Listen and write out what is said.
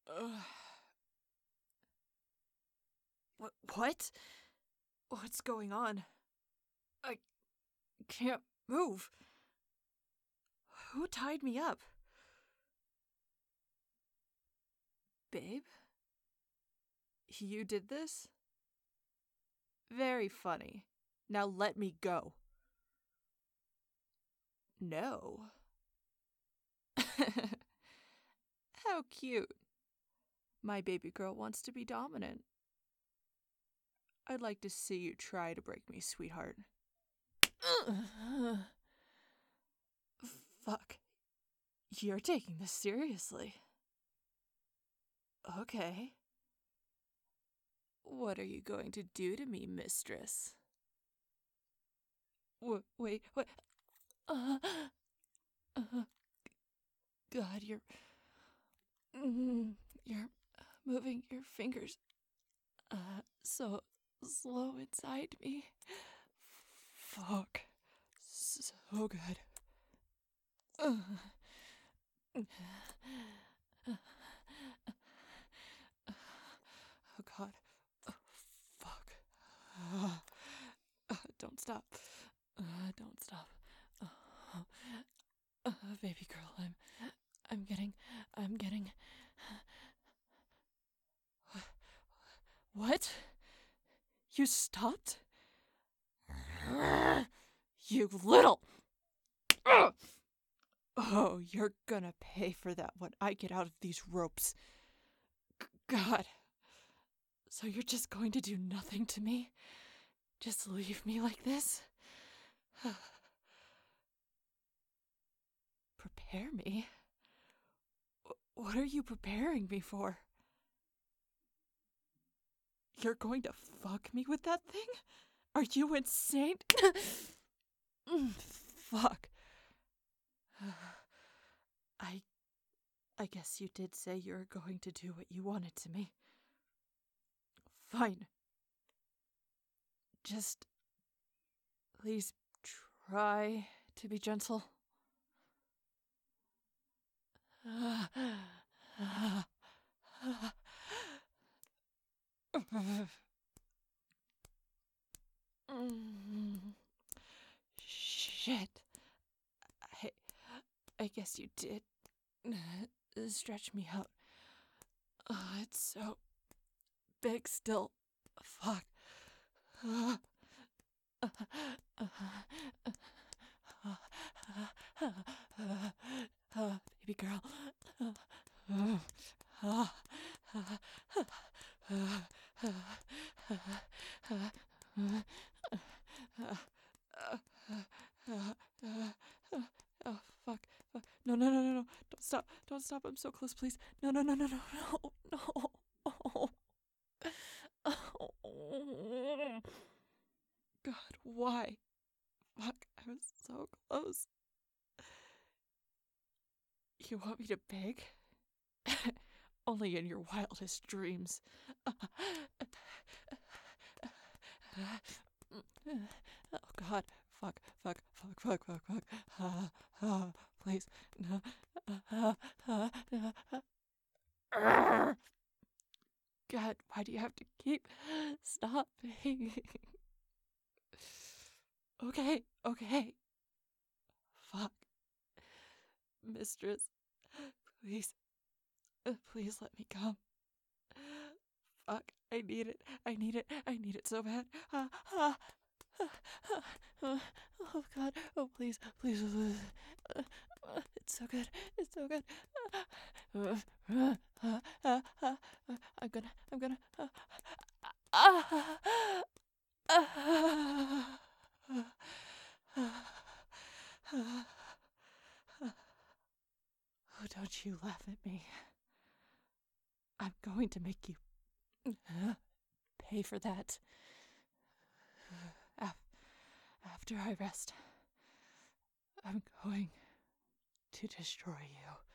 What? What's going on? I can't move. Who tied me up? Babe? You did this? Very funny. Now let me go. No. How cute. My baby girl wants to be dominant. I'd like to see you try to break me, sweetheart. Fuck. You're taking this seriously. Okay. What are you going to do to me, mistress? Wait, what? God, you're moving your fingers so slow inside me. Fuck. So good. Oh God. Oh, fuck. Don't stop. Don't stop. Baby girl, I'm getting. What? You stopped? You little. Oh, you're gonna pay for that when I get out of these ropes. God. So you're just going to do nothing to me? Just leave me like this? Prepare me? What are you preparing me for? You're going to fuck me with that thing? Are you insane? Fuck. I guess you did say you were going to do what you wanted to me. Fine. Just please try to be gentle. Shit. I guess you did stretch me out. It's so big still. Fuck. Baby girl. Oh, fuck. No. Don't stop. I'm so close, please. No. God, why? Fuck, I was so close. You want me to beg? Only in your wildest dreams. Oh God, fuck. Please, no. God, why do you have to keep stopping? Okay. Fuck. Mistress, please let me come. Fuck, I need it so bad. Oh God, oh please. It's so good. I'm gonna. Oh, don't you laugh at me. I'm going to make you pay for that. After I rest, I'm going to destroy you.